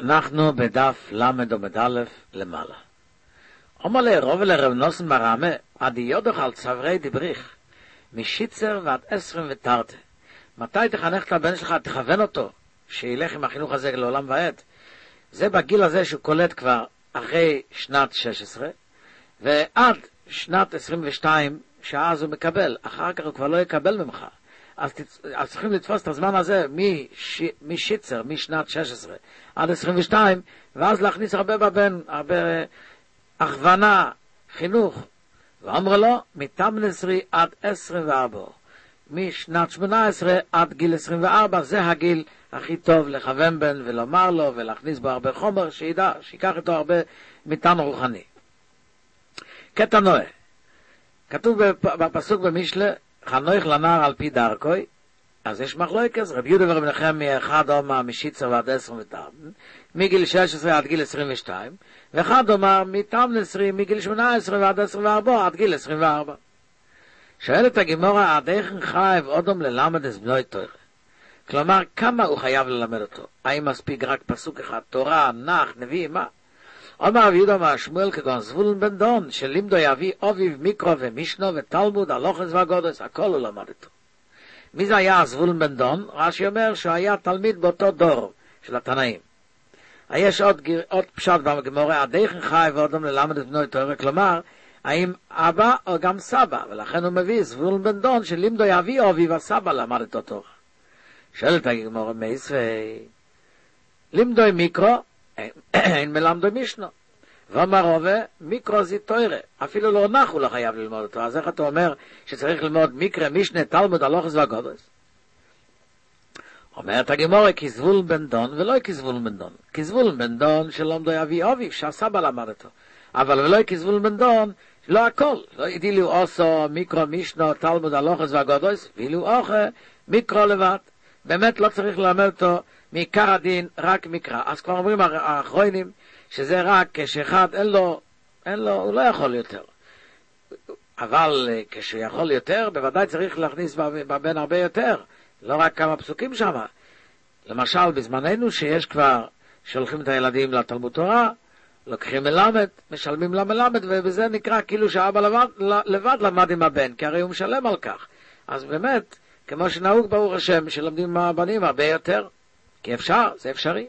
אנחנו בדף למד עמוד א' למעלה. אומר לרוב לרב נוסן ברמה, עד יודך על צברי דבריך, משיצר ועד 20 ותרתה. מתי תחנך את הבן שלך, תכוון אותו, שילך עם החינוך הזה לעולם ועד. זה בגיל הזה שהוא קולט כבר אחרי שנת 16, ועד שנת 22, שאז הוא מקבל, אחר כך הוא כבר לא יקבל ממך. אז צריכים לתפוס את הזמן הזה משיצר, משנת 16 עד 22, ואז להכניס הרבה בבן, הרבה הכוונה, חינוך. ואומר לו, מתמנסרי עד 24, משנת 18 עד גיל 24, זה הגיל הכי טוב לכוון בן ולומר לו ולהכניס בו הרבה חומר, שידע, שיקח איתו הרבה מטען רוחני. קטע נועה, כתוב בפסוק במשלה, חנוך לנער על פי דרכוי, אז יש מחלוקת, רבי יהודה ורבי נחמיה אחד אומר משיצר ועד 10 ותרתה, מגיל 16 עד גיל 22, ואחד אומר מתמנסרי מגיל 18 ועד 24 עד גיל 24. שואלת הגמורה, עד איך חייב אודום ללמד את בנוי תורה? כלומר, כמה הוא חייב ללמד אותו? האם מספיק רק פסוק אחד, תורה, נח, נביא, מה? אומר רבי יהודה אמר שמואל כגון זבולון בן דון, שלימדו יביא אביב מיקרו ומשנו ותלמוד, הלוכס והגודס, הכל הוא למד איתו. מי זה היה זבולון בן דון? רש"י אומר שהוא היה תלמיד באותו דור של התנאים. יש עוד פשט בגמורה, עד איך חייב אודום ללמד את בנוי תורה, כלומר, האם אבא או גם סבא, ולכן הוא מביא זבולון בן דון, שלימדו יביא אביב הסבא למד איתו תורה. שואלת הגמורה מייסווי, לימדו מיקרו, אין מלמדו משנו. ואומר רובה, מיקרו זה תורה, אפילו לא נח הוא לא חייב ללמוד אותו. אז איך אתה אומר שצריך ללמוד מקרא, משנה, תלמוד, הלוכס והגודס? אומרת הגמורה, כי זבולון בן דון ולא כי זבולון בן דון. כי זבולון בן דון שלמדו יביא אביב, שהסבא למד אותו. אבל ולא כי זבולון בן דון, לא הכל. לא ידילו עושו, מיקרו, משנו, תלמוד, הלוכס והגודס, ואילו אוכל, מיקרו לבד. באמת לא צריך ללמד אותו מעיקר הדין, רק מקרא. אז כבר אומרים האחרונים, שזה רק כשאחד אין לו, הוא לא יכול יותר. אבל כשהוא יכול יותר, בוודאי צריך להכניס בבן הרבה יותר. לא רק כמה פסוקים שם. למשל, בזמננו שיש כבר, שולחים את הילדים לתלמוד תורה, לוקחים מלמד, משלמים למלמד, ובזה נקרא כאילו שהאבא לבד למד עם הבן, כי הרי הוא משלם על כך. אז באמת, כמו שנהוג ברוך השם, שלומדים מהבנים הרבה יותר, כי אפשר, זה אפשרי.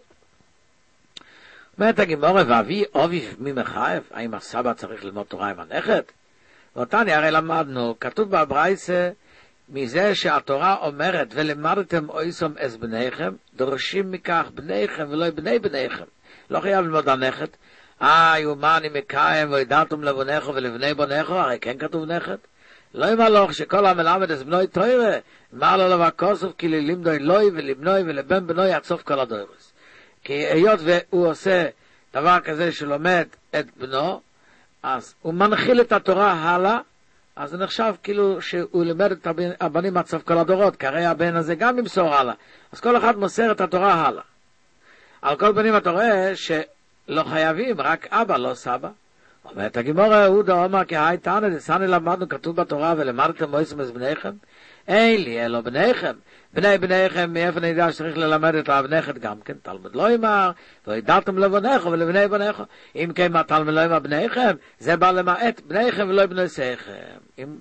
אומרת הגמורה, ואבי אביב מי מחייב? האם הסבא צריך ללמוד תורה עם הנכד? ואותני הרי למדנו, כתוב בברייתא, מזה שהתורה אומרת, ולמדתם אויסום אס בניכם, דורשים מכך בניכם ולא בני בניכם. לא חייב ללמוד הנכד. יומה אני מקיים, וידעתם לבניכם ולבני בניכם, הרי כן כתוב נכד. לא ימלוך שכל המלמד את בנוי תורה, מה לו לבא כוסף, כי ללימדו אלוהי ולבנוי ולבן בנוי עד סוף כל הדורס. כי היות והוא עושה דבר כזה שלומד את בנו, אז הוא מנחיל את התורה הלאה, אז זה נחשב כאילו שהוא לימד את הבנים עד סוף כל הדורות, כי הרי הבן הזה גם ימסור הלאה. אז כל אחד מוסר את התורה הלאה. על כל בנים אתה רואה שלא חייבים, רק אבא, לא סבא. אומרת הגמורה, יהודה אומר, כי היי תנא דסני למדנו, כתוב בתורה, ולמדתם מויסם את בניכם? אין לי, אלו בניכם. בני בניכם, מאיפה נדע שצריך ללמד את הנכד גם כן? תלמוד לא אמר, וידעתם לבניכם ולבני בניכם. אם כן, מה תלמוד לא אמר בניכם? זה בא למעט בניכם ולא בנוסיכם.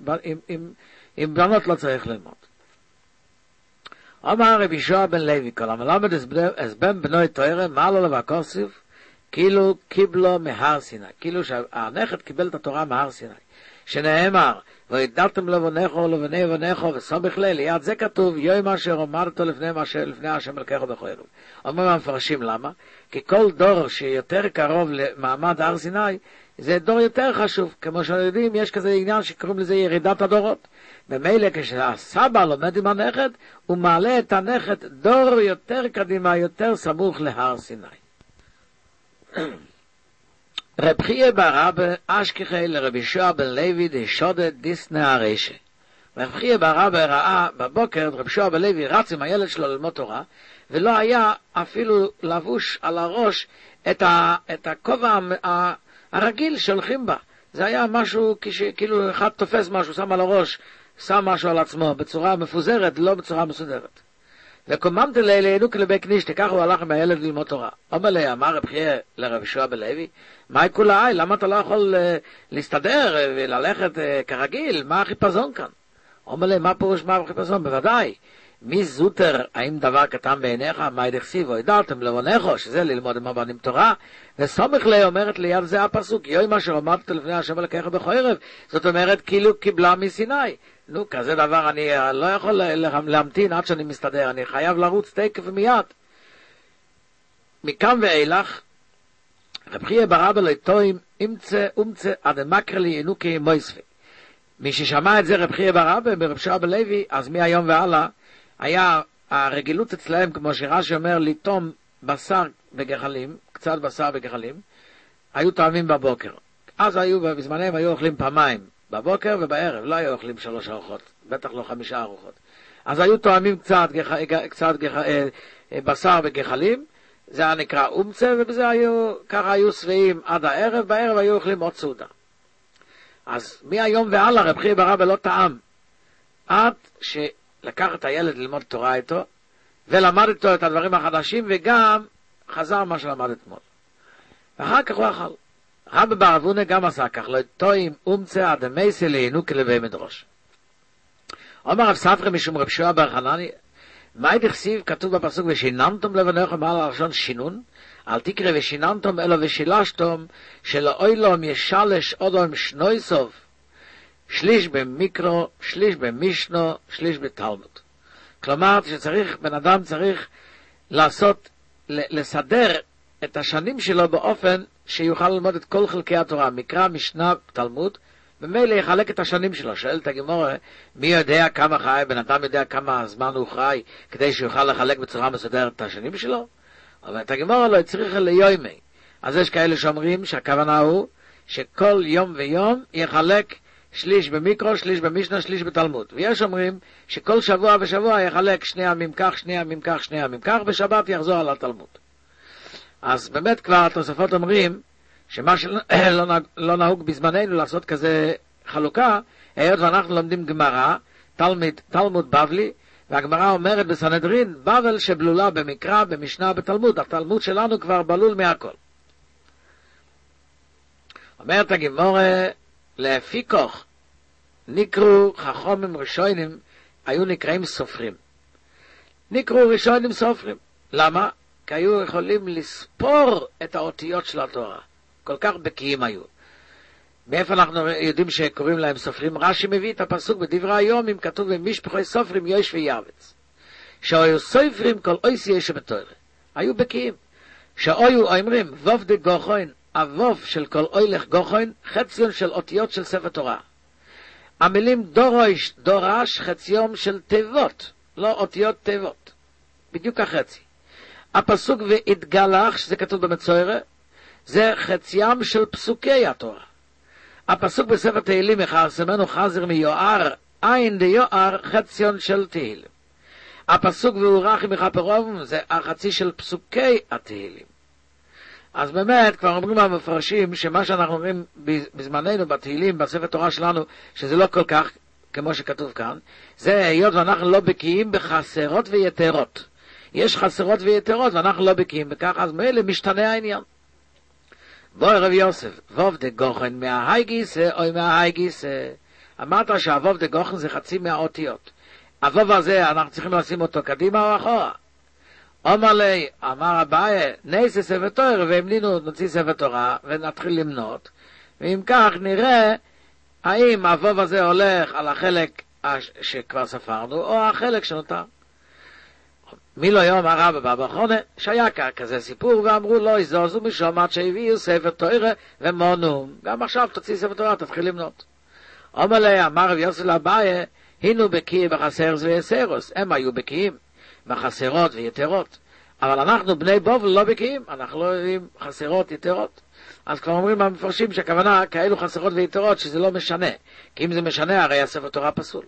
אם בנות לא צריך ללמוד. אומר רבי יהושע בן לוי, כל המלמד את בן בנוי תורה, מה לו לבא כוסף? כאילו קיבלו מהר סיני, כאילו שהנכד קיבל את התורה מהר סיני, שנאמר, וידעתם לבניכם ולבני בניכם וסומך ליל, ליד זה כתוב, יום אשר אמרתו לפני השם אלוקיך בכורו. אומרים המפרשים למה? כי כל דור שיותר קרוב למעמד הר סיני, זה דור יותר חשוב, כמו שיודעים, יש כזה עניין שקוראים לזה ירידת הדורות. במילא כשהסבא לומד עם הנכד, הוא מעלה את הנכד דור יותר קדימה, יותר סמוך להר סיני. רב חייא בר רבא אשכחי לרבי יהושע בן לוי דשודד דיסנה הרשע. רב חייא בר רבא ראה בבוקר רבי יהושע בן לוי רץ עם הילד שלו ללמוד תורה, ולא היה אפילו לבוש על הראש את הכובע הרגיל שהולכים בה. זה היה משהו כאילו אחד תופס משהו, שם על הראש, שם משהו על עצמו בצורה מפוזרת, לא בצורה מסודרת. וקוממת לינוק לבית נשתה, ככה הוא הלך עם הילד ללמוד תורה. אומר לי, אמר רב חייא לרב יהושע בלוי, מה כולה, למה אתה לא יכול להסתדר וללכת כרגיל? מה החיפזון כאן? אומר לי, מה פירוש מה החיפזון? בוודאי. מי זוטר, האם דבר קטן בעיניך, מה ידחסיבו, ידעתם לבונכו, שזה ללמוד עם הבנים תורה, וסומך לי אומרת ליד זה הפסוק, יוי מה שעומדת לפני השם אלוקיך בחרב, זאת אומרת, כאילו קיבלה מסיני. נו, כזה דבר אני לא יכול להמתין עד שאני מסתדר, אני חייב לרוץ תקף ומיד. מכאן ואילך, רב חייא בר אבא לא טועים, אומצה עד מקרא לי ינוקי מויספי. מי ששמע את זה רב חייא בר אבא ברב יהושע בלוי, אז מהיום והלאה, היה הרגילות אצלהם, כמו שרש"י אומר, לטום בשר בגחלים, קצת בשר בגחלים, היו טועמים בבוקר. אז בזמנם היו אוכלים פעמיים, בבוקר ובערב, לא היו אוכלים 3 ארוחות, בטח לא 5 ארוחות. אז היו טועמים קצת בשר בגחלים, זה היה נקרא אומצה, ובזה ככה היו שבעים עד הערב, בערב היו אוכלים עוד סעודה. אז מהיום והלאה רב חייא בר אבא לא טעם, עד לקח את הילד ללמוד תורה איתו, ולמד איתו את הדברים החדשים, וגם חזר מה שלמד אתמול. ואחר כך הוא אכל. רבי בר אבונה גם עשה כך, לא טועים אומצה עד המייסי לינוק לבי מדרוש. אומר רב ספרא משום רב יהושע בר חנני, מה דכתיב כתוב בפסוק, ושיננתם לבניכם על הלשון שינון, אל תקרא ושיננתם אלא ושילשתם, שלאוילום ישלש אודום שנוי סוף, שליש במיקרו, שליש במשנו, שליש בתלמוד. כלומר, שצריך, בן אדם צריך לסדר את השנים שלו באופן שיוכל ללמוד את כל חלקי התורה, מקרא, משנה, תלמוד, ומילא יחלק את השנים שלו. שואל את הגמרא, מי יודע כמה חי, בן אדם יודע כמה זמן הוא חי, כדי שיוכל לחלק בצורה מסודרת את השנים שלו? אבל את הגמרא לא צריך ליומי. אז יש כאלה שאומרים שהכוונה הוא שכל יום ויום יחלק שליש במיקרו, שליש במשנה, שליש בתלמוד. ויש אומרים שכל שבוע ושבוע יחלק 2 ימים כך, 2 ימים כך, 2 ימים כך, בשבת יחזור על התלמוד. אז באמת כבר התוספות אומרים שמה שלא נהוג בזמננו לעשות כזה חלוקה, היות ואנחנו לומדים גמרא, תלמוד בבלי, והגמרא אומרת בסנהדרין, בבל שבלולה במקרא, במשנה, בתלמוד. התלמוד שלנו כבר בלול מהכל. אומרת הגמרא, לפיקוח נקראו חכמים ראשונים, היו נקראים סופרים. נקראו ראשונים סופרים. למה? כי היו יכולים לספור את האותיות של התורה. כל כך בקיאים היו. מאיפה אנחנו יודעים שקוראים להם סופרים? רש"י מביא את הפסוק בדברי היום, אם כתוב במשפחי סופרים יוש ויעבץ. שהיו סופרים כל אויסי שבתורה. היו בקיאים. שהיו אומרים ווב דה גוחוין, הווב של כל אוילך גוחוין, חציון של אותיות של ספר תורה. המילים דורש, דורש, חציום של תיבות, לא אותיות תיבות. בדיוק החצי. הפסוק והתגלח, שזה כתוב במצוירה, זה חציים של פסוקי התורה. הפסוק בספר תהילים, יחרסמנו חזר מיוער, עין דיוער, חציון של תהילים. הפסוק ואורחי מחפרוב, זה החצי של פסוקי התהילים. אז באמת, כבר אומרים המפרשים, שמה שאנחנו אומרים בזמננו, בתהילים, בספר תורה שלנו, שזה לא כל כך, כמו שכתוב כאן, זה היות ואנחנו לא בקיאים בחסרות ויתרות. יש חסרות ויתרות, ואנחנו לא בקיאים בכך, אז מאלה משתנה העניין. בואי רב יוסף, ווב דה גוחן מההי גיסא או מההי גיסא. אמרת שהווב דה גוחן זה חצי מהאותיות. הווב הזה, אנחנו צריכים לשים אותו קדימה או אחורה. אומר לי, אמר אביי, נעשה ספר תורה, והמלינו נוציא ספר תורה, ונתחיל למנות. ואם כך נראה, האם הווב הזה הולך על החלק שכבר ספרנו, או החלק שנותר. מי לא יום הרב בבא חונה, שהיה כזה סיפור, ואמרו לו, יזוזו משום עד שהביאו ספר תורה ומונו. גם עכשיו תוציא ספר תורה, תתחיל למנות. אומר לי, אמר רב יוסף לאביי, הינו בקיא בחסר ויסרוס, הם היו בקיאים בחסרות ויתרות. אבל אנחנו בני בובל לא בקיאים, אנחנו לא יודעים חסרות יתרות. אז כבר אומרים המפרשים שהכוונה כאלו חסרות ויתרות שזה לא משנה. כי אם זה משנה, הרי הספר תורה פסול.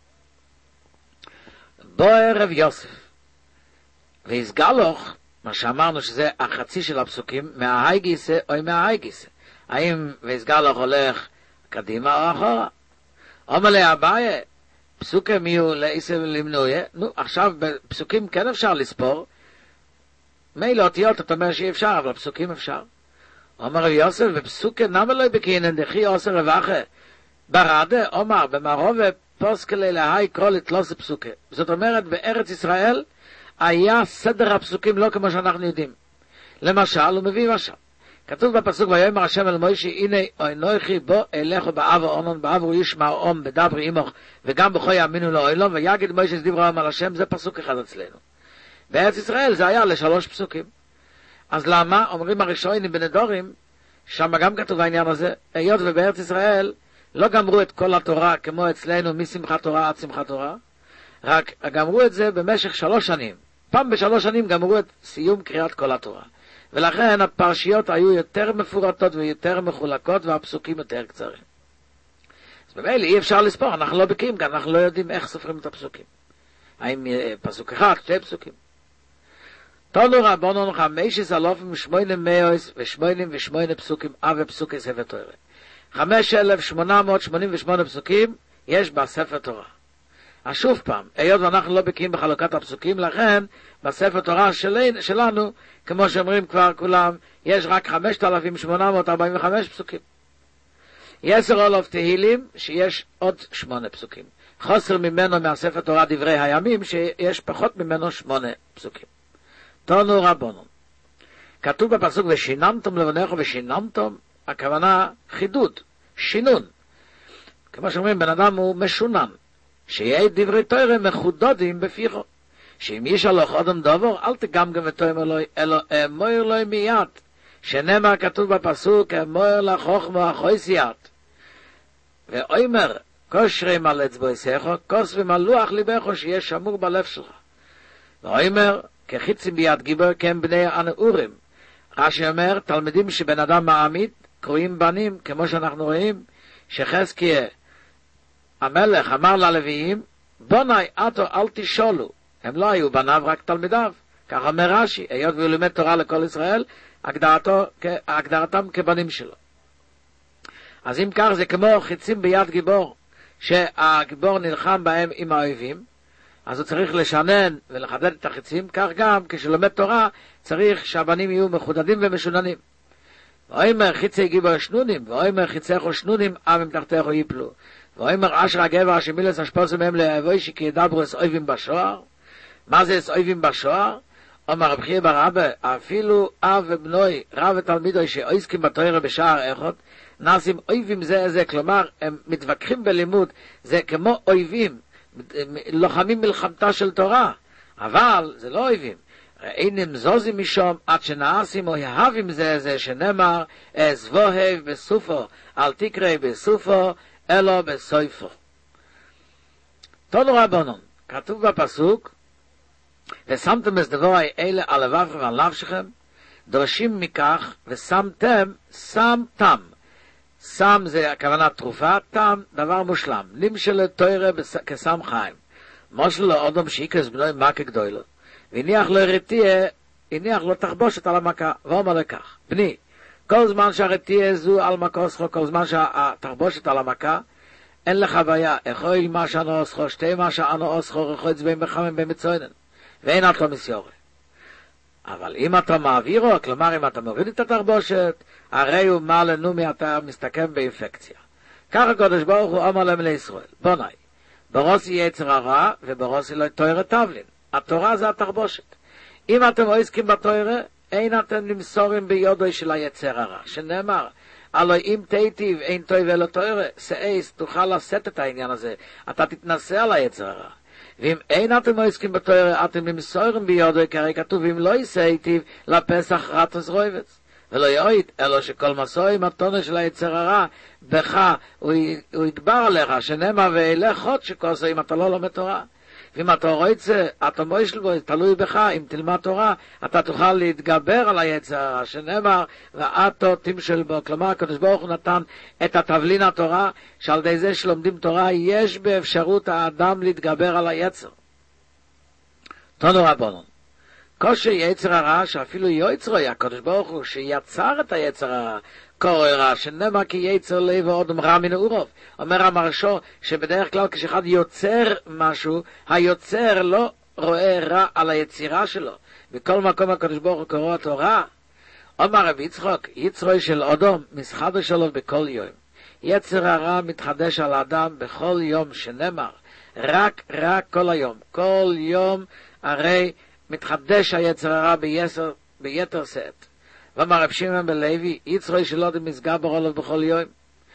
בואי רב יוסף. והסגלוך, מה שאמרנו שזה החצי של הפסוקים, מההי גיסא או מההי גיסא. האם והסגלוך הולך קדימה או אחורה? אומר לי אביי, פסוקים יהיו לעשר ולמנויה, נו, עכשיו בפסוקים כן אפשר לספור, מילא אותיות, אתה אומר שאי אפשר, אבל פסוקים אפשר. אומר יוסף, בפסוקים נמה לא בקינן, דחי עשר רווחה, ברדה, אומר, במערובה, פוסקלי להי קרוא לתלוס פסוקים. זאת אומרת, בארץ ישראל, היה סדר הפסוקים לא כמו שאנחנו יודעים. למשל, הוא מביא משל. כתוב בפסוק, ויאמר השם אל מוישה, הנה אנוכי בו אלכו באב אורנון, באב הוא ישמע אום, בדברי עמוך, וגם בכו יאמינו לו אלום, ויגיד מוישה דברי על השם, זה פסוק אחד אצלנו. בארץ ישראל זה היה ל3 פסוקים. אז למה? אומרים הראשונים בנדורים, שם גם כתוב העניין הזה, היות ובארץ ישראל לא גמרו את כל התורה כמו אצלנו משמחת תורה עד שמחת תורה, רק גמרו את זה במשך 3 שנים. פעם ב3 שנים גמרו את סיום קריאת כל התורה. ולכן הפרשיות היו יותר מפורטות ויותר מחולקות והפסוקים יותר קצרים. אז במילא אי אפשר לספור, אנחנו לא בקיאים כאן, אנחנו לא יודעים איך סופרים את הפסוקים. האם פסוק אחד, 2 פסוקים. תנו רבונון 5,888 פסוקים ופסוקי ספר תורה. 5,888 פסוקים יש בספר תורה. אז שוב פעם, היות ואנחנו לא בקיאים בחלוקת הפסוקים, לכן בספר תורה שלנו, כמו שאומרים כבר כולם, יש רק 5,845 פסוקים. יסר אלף תהילים, שיש עוד 8 פסוקים. חוסר ממנו מהספר תורה דברי הימים, שיש פחות ממנו 8 פסוקים. תנו רבונון. כתוב בפסוק, ושיננתם לבניכם, ושיננתם, הכוונה חידוד, שינון. כמו שאומרים, בן אדם הוא משונן. שיהיה דברי תורה מחודדים בפיכו. שאם ישלח אדם דבור, אל תגמגם ותאמר לו, אלא אמור לו מיד. שנאמר כתוב בפסוק, אמור לחוכמה החויסיית. ואומר, קושרים על אצבעיך, כוספים על לוח ליבך, שיהיה שמור בלב שלך. ואומר, כחיצים ביד גיבור, כן בני הנעורים. רש"י אומר, תלמידים שבן אדם מעמיד, קרואים בנים, כמו שאנחנו רואים, שחזקיה המלך אמר ללוויים, בוני אתו אל תשאלו. הם לא היו בניו, רק תלמידיו. כך אומר רש"י, היות והוא לימד תורה לכל ישראל, הגדרתם כבנים שלו. אז אם כך זה כמו חיצים ביד גיבור, שהגיבור נלחם בהם עם האויבים, אז הוא צריך לשנן ולחדד את החיצים, כך גם כשלומד תורה צריך שהבנים יהיו מחודדים ומשוננים. ואומר חיצי גיבור שנונים, ואומר חיציך שנונים, אבים תחתיך ייפלו. ואומר אשר הגבר השמילס השפוסו מהם לאבוישי כי ידברו את אויבים בשוער. מה זה את אויבים בשוער? אומר רב חייא בר אבא, אפילו אב ובנוי, רב ותלמידוי שעוסקים בתורה בשער אחד, נעשים אויבים זה, כלומר הם מתווכחים בלימוד, זה כמו אויבים, לוחמים מלחמתה של תורה, אבל זה לא אויבים. אינם זוזים משום עד שנעשים או יהבים זה, שנאמר זבוהב בסופו, אל תקרא בסופו, אלו בסויפו. תנו רבונון, כתוב בפסוק, ושמתם את דברי אלה על לבבכם ועל נפשכם, דורשים מכך, ושמתם, שמתם. שם זה הכוונה תרופה, תם דבר מושלם. נמשל תורה כסם חיים. מושל לו אדם שיקרס בנוי מכה גדולה. והניח לו רתיעה, הניח לו תחבושת על המכה, ואומר לכך, בני, כל זמן שהרתיעה זו על מקוסך, כל זמן שהתחבושת על המכה, אין לך בעיה, אכול מה שאנו עוסכו, שתי מה שאנו עוסכו, רחוץ בין מחמם בין מצוינן, ואין את לו מסיורי. אבל אם אתה מעבירו, כלומר אם אתה מוריד את התחבושת, הרי הוא מה לנו אתה מסתכם באינפקציה. כך הקדוש ברוך הוא אמר להם לישראל, בוני, ברוסי יצר הרע, וברוסי לא תורה תבלין. התורה זה התחבושת. אם אתם עוסקים בתורה, אין אתם למסורים ביודו של היצר הרע, שנאמר, הלוא אם תיטיב אין טוב ולא תורה, סעיס, תוכל לשאת את העניין הזה, אתה תתנסה על היצר הרע. ואם אין אתם עוסקים בתורה, אתם למסורים ביודו, כי הרי כתוב, אם לא יסעיטיב, לפסח רטוס רויבץ. ולא יועית, אלא שכל מסורי מתונה של היצר הרע, בך הוא יגבר עליך, שנאמר ואילך חוד שכוסו אם אתה לא לומד תורה. ואם אתה רוצה, אתה מוישל בו, תלוי בך, אם תלמד תורה, אתה תוכל להתגבר על היצר הרע, שנאמר, ואתו תמשל בו. כלומר, הקדוש ברוך הוא נתן את התבלין התורה, שעל ידי זה שלומדים תורה, יש באפשרות האדם להתגבר על היצר. תנו רבונון. כושר יצר הרע, שאפילו יוצרו, הקדוש ברוך הוא, שיצר את היצר הרע, קורא רע, שנאמר כי יצר לב ואודם רע מן העורב. אומר המרשו, שבדרך כלל כשאחד יוצר משהו, היוצר לא רואה רע על היצירה שלו. בכל מקום הקדוש ברוך הוא קורא אותו רע. אומר רבי יצחק, יצרוי של אדום, מסחדש שלו בכל יום. יצר הרע מתחדש על האדם בכל יום שנאמר, רק כל היום. כל יום הרי מתחדש היצר הרע ביתר שאת. ואמר רב שמעון בן לוי, יצרוי של אדם מסגבר עליו בכל יום.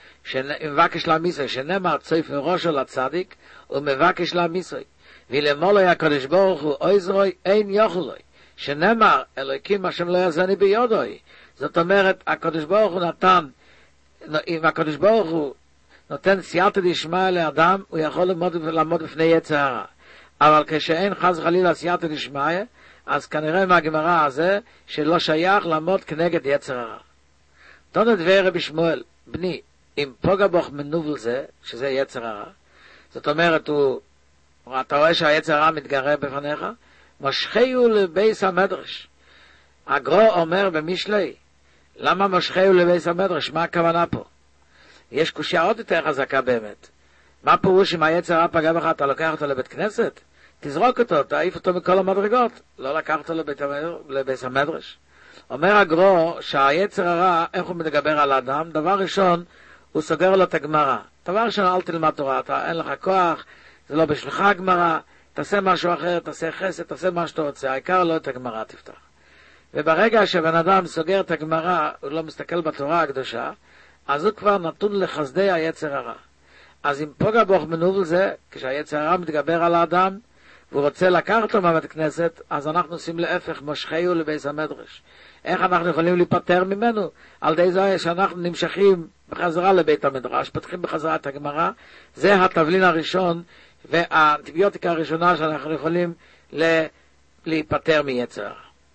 מבקש למיסוי, שנאמר צויף מראשו לצדיק, ומבקש למיסוי. ולמולו הקדוש ברוך הוא עזרוי אין יוכלוי. שנאמר אלוקים השם לא יעזני ביודוי. זאת אומרת, הקדוש ברוך הוא נתן, אם הקדוש ברוך הוא נותן סייעתא דשמיא לאדם, הוא יכול לעמוד בפני יצר הרע. אבל כשאין חס וחלילה סייעתא דשמיא, אז כנראה מהגמרא הזה שלא שייך לעמוד כנגד יצר הרע. תנו דברי רבי שמואל, בני, אם פוגע בך מנובל זה, שזה יצר הרע, זאת אומרת, אתה רואה שהיצר הרע מתגרה בפניך, משכהו לבייס המדרש. הגרו אומר במשלי, למה משכהו לבייס המדרש? מה הכוונה פה? יש קושיה עוד יותר חזקה באמת. מה פירוש אם היצר הרע פגע בך, אתה לוקח אותו לבית כנסת? תזרוק אותו, תעיף אותו מכל המדרגות. לא לקח אותו לבייס המדרש. אומר הגרו שהיצר הרע, איך הוא מדבר על האדם? דבר ראשון, הוא סוגר לו את הגמרא. דבר ראשון, אל תלמד תורה, אין לך כוח, זה לא בשבילך הגמרא, תעשה משהו אחר, תעשה חסד, תעשה מה שאתה רוצה, העיקר לא את הגמרא תפתח. וברגע שבן אדם סוגר את הגמרא, הוא לא מסתכל בתורה הקדושה, אז הוא כבר נתון לחסדי היצר הרע. אז אם פוגע בך מנובל זה, כשהיצר הרע מתגבר על האדם, והוא רוצה לקחת אותו מהבית כנסת, אז אנחנו עושים להפך, משכהו לבייס המדרש. איך אנחנו יכולים להיפטר ממנו? על ידי זה שאנחנו נמשכים בחזרה לבית המדרש, פותחים בחזרה את הגמרא, זה התבלין הראשון, והאנטיביוטיקה הראשונה שאנחנו יכולים להיפטר מיצר.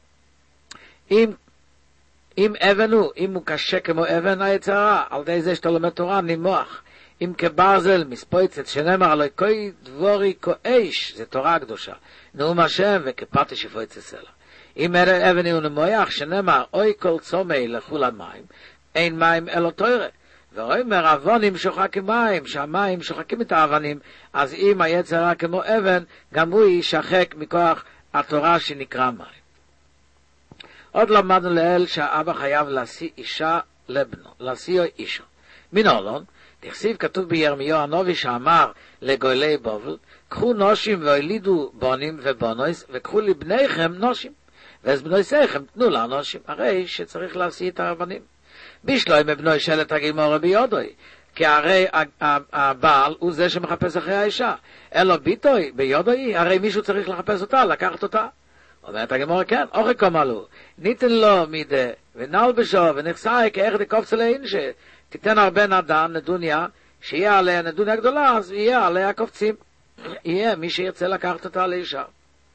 אם אבן אם הוא קשה כמו אבן היצר הרע, על ידי זה שאתה לומד תורה נמוח. אם כברזל מספויצת שנאמר עלי כוי דבורי כאש, זה תורה הקדושה, נאום השם וכפתי שפויצת סלע. אם אבן הוא נמוח שנאמר אוי כל צומי לכו למים, אין מים אלא תורה. ואומר אבנים שוחקים מים, שהמים שוחקים את האבנים, אז אם היצר הרע כמו אבן, גם הוא ישחק מכוח התורה שנקרא מים. עוד למדנו לאל שהאבא חייב להשיא אישה לבנו, להשיא אישה. מן העולם, תכסיב כתוב בירמיהו הנביא שאמר לגולי בבל, קחו נושים והולידו בונים ובונויס, וקחו לבניכם נושים, ואז בנויסיכם תנו לנושים, הרי שצריך להשיא את האבנים. בשלוי מבנוי שלט הגימור ביודוי, כי הרי הבעל הוא זה שמחפש אחרי האישה, אלו ביטוי ביודוי, הרי מישהו צריך לחפש אותה, לקחת אותה. אומרת הגימור, כן, אוכי כמלו, ניתן לו מידה, ונלבשו, ונחסאי כאיך דקופצה לאינשה, תיתן הרבה נדן, נדוניה, שיהיה עליה נדוניה גדולה, אז יהיה עליה קופצים. יהיה מי שירצה לקחת אותה לאישה.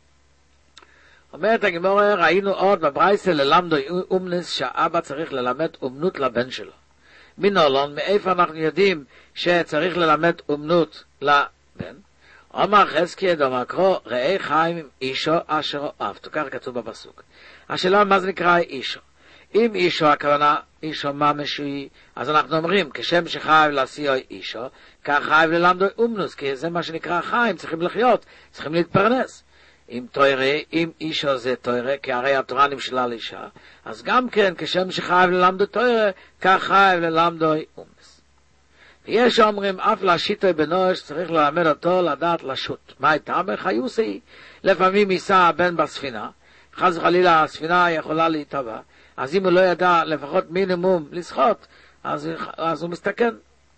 אומרת הגימור, ראינו עוד בברייסה ללמדו אומנס, שהאבא צריך ללמד אומנות לבן שלו. מנולון, מאיפה אנחנו יודעים שצריך ללמד אומנות לבן? אומר חזקיה דאמר קרוא, ראה חיים עם אישו אשר אהבתו, כך כתוב בפסוק. השאלה מה זה נקרא אישו? אם אישו הכוונה אישו ממשי, אז אנחנו אומרים, כשם שחייב להשיאו אישו, כך חייב ללמדו אומנוס, כי זה מה שנקרא חיים, צריכים לחיות, צריכים להתפרנס. אם תוירה, אם אישו זה תוירה, כי הרי התורה נמשלה לאישה, אז גם כן, כשם שחייב ללמדו תוירה, כך חייב ללמדו אומנוס. ויש אומרים, אף להשיטו בנוש, צריך ללמד אותו לדעת לשוט. מה הייתה? חיוסי. לפעמים ייסע הבן בספינה, חס וחלילה הספינה יכולה להתאבע, אז אם הוא לא ידע לפחות מינימום לשחות, אז הוא מסתכן.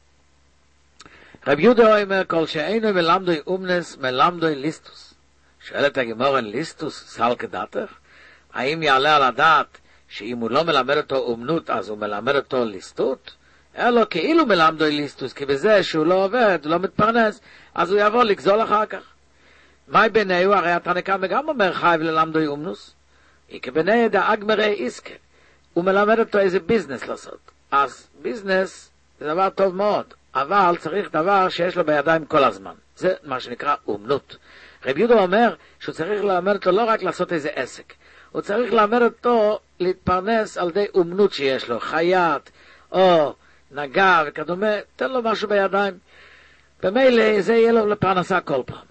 רב יהודה אומר, כל שאינו מלמדוי אומנס, מלמדוי ליסטוס. שואלת הגמרא, ליסטוס סל כדתך? האם יעלה על הדעת שאם הוא לא מלמד אותו אומנות, אז הוא מלמד אותו ליסטות? אלא כאילו מלמדוי ליסטוס, כי בזה שהוא לא עובד, לא מתפרנס, אז הוא יבוא לגזול אחר כך. מה ביניהו? הרי התנא גם אומר חייב ללמדוי אומנוס. כבני דאגמרי איסקה. הוא מלמד אותו איזה ביזנס לעשות. אז ביזנס זה דבר טוב מאוד, אבל צריך דבר שיש לו בידיים כל הזמן. זה מה שנקרא אומנות. רב יהודה אומר שהוא צריך ללמד אותו לא רק לעשות איזה עסק. הוא צריך ללמד אותו להתפרנס על די אומנות שיש לו, חייט, או נגע וכדומה, תן לו משהו בידיים. במילא זה יהיה לו לפרנסה כל פעם.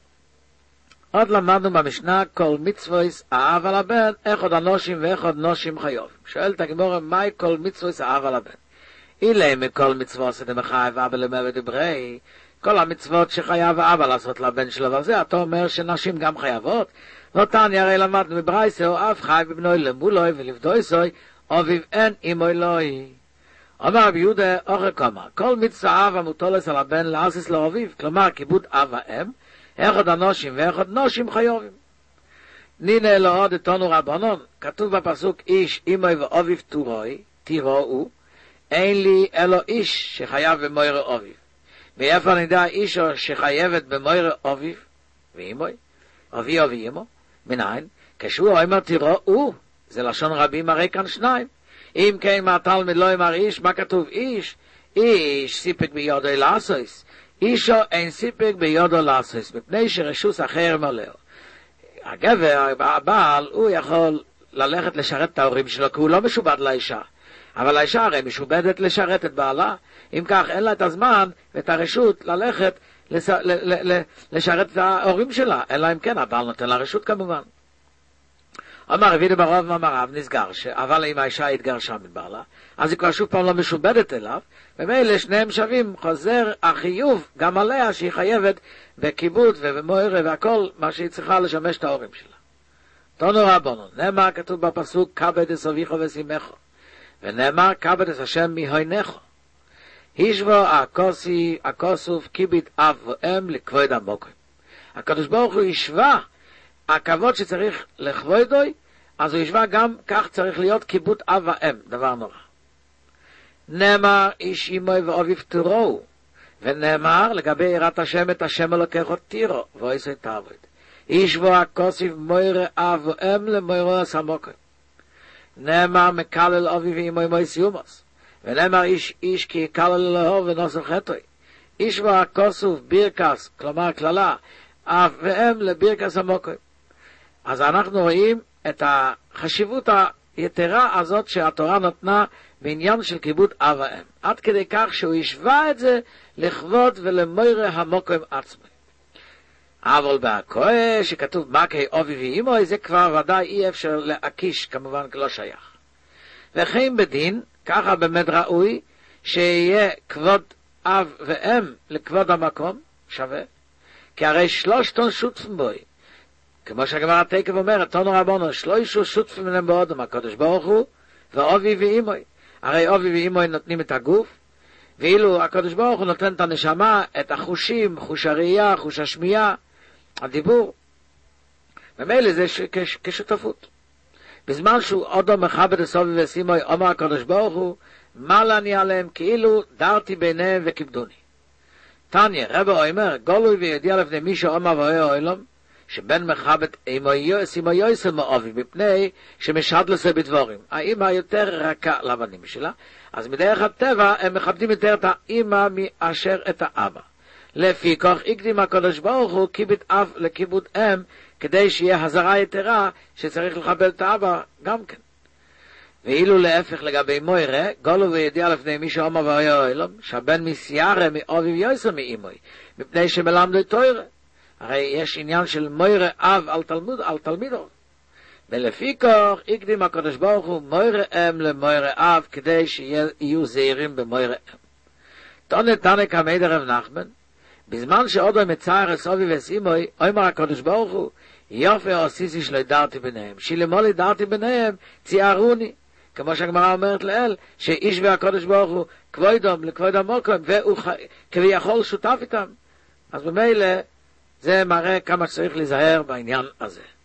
עוד למדנו במשנה כל מצוויס האב על הבן, איך עוד אנושים ואיך עוד נושים חיוב. שואלת הגמרא, מהי כל מצוויס האב על הבן? אילי מכל מצוות דמחייב אבא לאמא ודברי, כל המצוות שחייב האבא לעשות לבן שלו, וזה אתה אומר שנשים גם חייבות? לא תניא, הרי למדנו מברייתא, או אף חי בבנוי למולוי ולבדויסוי, אביו אין אמו אלוהי. אומר רבי יהודה אוכל קומר, כל מצווה אב המוטלת על הבן לעשות לאביו, כלומר כיבוד אב ואם, אחד אנושים ואחד נושים חיובים. נינה אלוהה דתנו רבנן, כתוב בפסוק איש אמו ואביו תיראו, אין לי אלו איש שחייב במויר אביו. מאיפה נדע איש שחייבת במויר אביו ואימוי, אבי ואימו? מניין? כשהוא אומר תראו, זה לשון רבים הרי כאן שניים. אם כן מהתלמיד לא אמר איש, מה כתוב איש? איש סיפק ביודו לעשוס. אישו אין סיפק ביודו לעשוס, מפני שרשוס אחר מלאו. הגבר, הבעל, הוא יכול ללכת לשרת את ההורים שלו, כי הוא לא משובד לאישה. אבל האישה הרי משובדת לשרת את בעלה, אם כך אין לה את הזמן ואת הרשות ללכת לשרת את ההורים שלה, אלא אם כן הבעל נותן לה רשות כמובן. אמר רבי ברוב מאמריו נסגר, אבל אם האישה התגרשה מבעלה, אז היא כבר שוב פעם לא משובדת אליו, ומילא שניהם שווים, חוזר החיוב גם עליה שהיא חייבת בכיבוד ובמוירה והכל מה שהיא צריכה לשמש את ההורים שלה. תנו רבנו, נאמר כתוב בפסוק כבד את אביך ושימך, ונאמר כבד את השם מהוינך. הישבו הכוסוף כיבד אב ואם לכבוד המוקרים. הקדוש ברוך הוא ישווה הכבוד שצריך לכבודוי, אז הוא ישווה גם כך צריך להיות כיבוד אב ואם, דבר נורא. נאמר איש אמו ואביו תראו, ונאמר לגבי יראת השם את השם אלוקך תירו ועשה תעבוד. ישבו הכוסף מוירה אב ואם למוירה המוקרים. נאמר מקלל אבי ואמו אמוי סיומוס, ונאמר איש כי יקלל אלוהו ונוסף חטאי. איש והכוסוף בירקס, כלומר כללה, אב ואם לבירקס המוקרים. אז אנחנו רואים את החשיבות היתרה הזאת שהתורה נתנה בעניין של כיבוד אב ואם, עד כדי כך שהוא ישווה את זה לכבוד ולמוירה המוקרים עצמי. אבל בהכוה שכתוב מקי אבי ואימו, זה כבר ודאי אי אפשר להקיש, כמובן לא שייך. וכן בדין, ככה באמת ראוי, שיהיה כבוד אב ואם לכבוד המקום, שווה, כי הרי שלושתון שותפים בוי. כמו שהגמרא תקף אומרת, תנו רבנו, שלושה שותפים להם באודם, הקדוש ברוך הוא, ואבי ואימו. הרי אבי ואימו נותנים את הגוף, ואילו הקדוש ברוך הוא נותן את הנשמה, את החושים, חוש הראייה, חוש השמיעה, הדיבור. ומילא זה כשותפות. בזמן שהוא עודו מכבד הסובי וסימוי, אומר הקדוש ברוך הוא, מה אני עליהם כאילו דרתי ביניהם וכיבדוני. תניא, רבא אומר, גולוי וידיע לפני מי שאומר ואוהה אוהלום, שבן מכבד סימו יויסל מאובי, מפני שמשד לזה בדבורים. האמא יותר רכה לבנים שלה, אז מדרך הטבע הם מכבדים יותר את האמא מאשר את האבא. לפי כך הקדים הקדוש ברוך הוא כיבד אב לכיבוד אם, כדי שיהיה הזרה יתרה שצריך לכבד את האבא גם כן. ואילו להפך לגבי מוירה, גולו וידיע לפני מי שאומר ואוהה אוהלום, שהבן מסיירה מאובי ויוסר מאמוי, מפני שמלמדו תורה. הרי יש עניין של מוירה אב על תלמידו. ולפי כך הקדים הקדוש ברוך הוא מוירה אם למוירה אב, כדי שיהיו זהירים במוירה אם. תנא כמד רב נחמן, בזמן שעודו מצער אסובי וסימוי, אומר הקדוש ברוך הוא, יופי עשיתי שלא דרתי ביניהם, שלמולי דרתי ביניהם, ציערוני. כמו שהגמרא אומרת לאל, שאיש והקדוש ברוך הוא כבודם לכבוד המוקם, והוא כביכול שותף איתם. אז במילא זה מראה כמה צריך להיזהר בעניין הזה.